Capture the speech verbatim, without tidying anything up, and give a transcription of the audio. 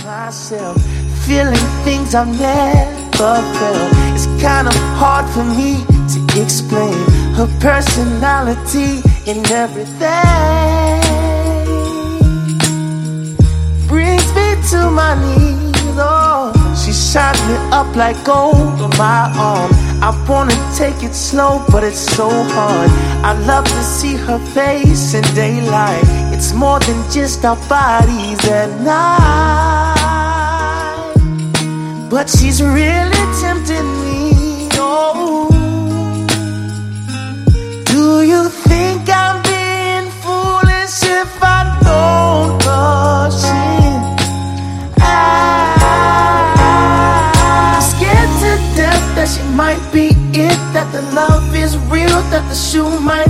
myself, feeling things I've never felt. It's kind of hard for me to explain her personality and everything. Brings me to my knees, oh. She shines me up like gold on my arm. I wanna take it slow, but it's so hard. I love to see her face in daylight. It's more than just our bodies at night. But she's really tempting me, oh. Do you think I'm being foolish if I don't rush in? I'm scared to death that she might be it, that the love is real, that the shoe might